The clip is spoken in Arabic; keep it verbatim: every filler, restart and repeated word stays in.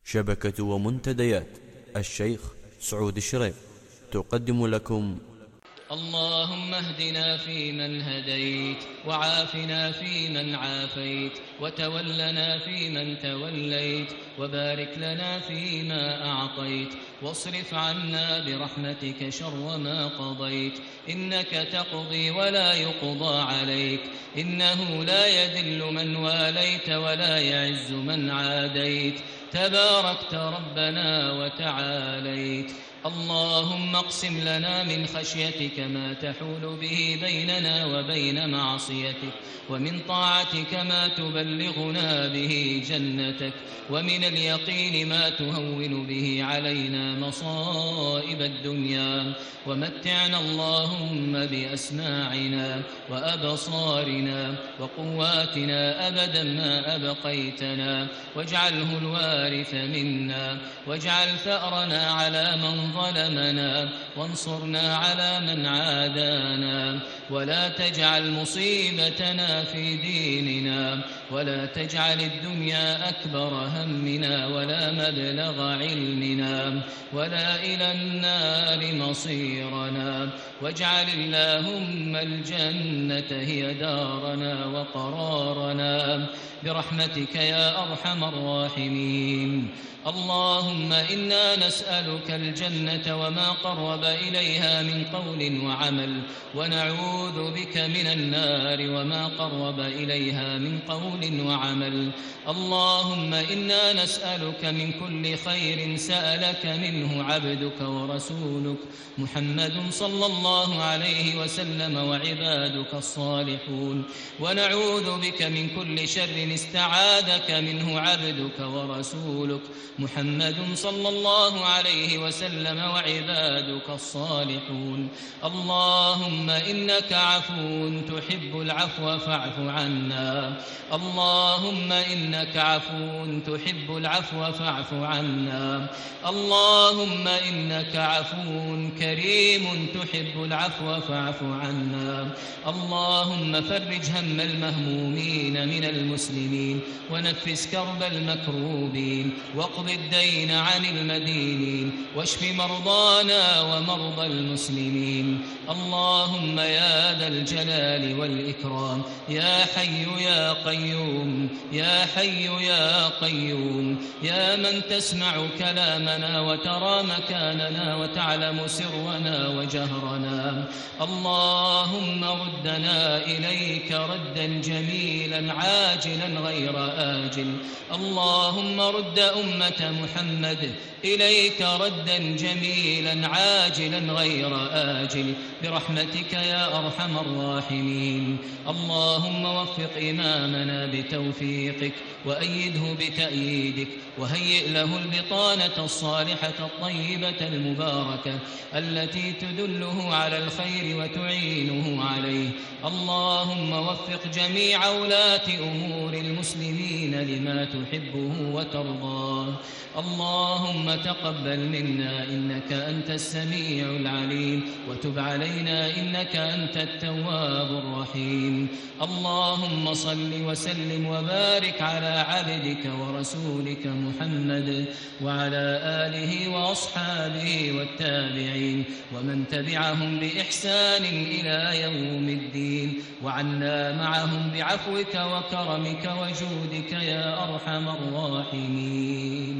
شبكة ومنتديات الشيخ سعود الشريف تقدم لكم. اللهم اهدنا فيمن هديت، وعافنا فيمن عافيت، وتولنا فيمن توليت، وبارك لنا فيما أعطيت، واصرف عنا برحمتك شر ما قضيت. إنك تقضي ولا يقضى عليك، إنه لا يذل من واليت ولا يعز من عاديت، تباركت ربنا وتعاليت. اللهم اقسم لنا من خشيتك ما تحول به بيننا وبين معصيتك، ومن طاعتك ما تبلغنا به جنتك، ومن اليقين ما تهون به علينا مصائب الدنيا، ومتعنا اللهم بأسماعنا وأبصارنا وقواتنا أبدا ما أبقيتنا، واجعله الوارث منا، واجعل ثأرنا على من ظلمنا، وانصرنا على من عادانا، ولا تجعل مصيبتنا في ديننا، ولا تجعل الدنيا أكبر همنا ولا مبلغ علمنا ولا إلى النار مصيرنا، واجعل اللهم الجنة هي دارنا وقرارنا برحمتك يا أرحم الراحمين. اللهم إنا نسألك الجنة وما قرب إليها من قول وعمل، ونعوذ بك من النار وما قرب إليها من قول وعمل. اللهم إنا نسألك من كل خير سألك منه عبدك ورسولك محمد صلى الله عليه وسلم وعبادك الصالحون، ونعوذ بك من كل شر استعاذك منه عبدك ورسولك محمد صلى الله عليه وسلم وعبادك الصالحون. اللهم إنك عفو تحب العفو فاعف عنا، اللهم إنك عفو تحب العفو فاعف عنا، اللهم إنك عفو كريم تحب العفو فاعف عنا. اللهم فرج هم المهمومين من المسلمين، ونفس كرب المكروبين، واقض الدين عن المدينين، واشف مرضانا ومرضى المسلمين. اللهم يا ذا الجلال والإكرام، يا حي يا قيوم، يا حي يا قيوم، يا من تسمع كلامنا وترى مكاننا وتعلم سرنا وجهرنا. اللهم ردنا إليك ردا جميلا عاجلا غير آجل. اللهم رد أمة محمد إليك ردا جميلا عاجلا غير آجل برحمتك يا أرحم الراحمين. اللهم وفق إمامنا بتوفيقك، وأيده بتأييدك، وهيئ له البطانة الصالحة الطيبة المباركة التي تدله على الخير وتعينه عليه. اللهم وفق جميع ولاة أمور المسلمين لما تحبه وترضاه. اللهم تقبل منا إنك أنت السميع العليم، وتب علينا إنك أنت التواب الرحيم. اللهم صل وسلم وبارك على عبدك ورسولك محمد وعلى آله وأصحابه والتابعين ومن تبعهم بإحسان إلى يوم الدين، وعنا معهم بعفوك وكرمك وجودك يا أرحم الراحمين.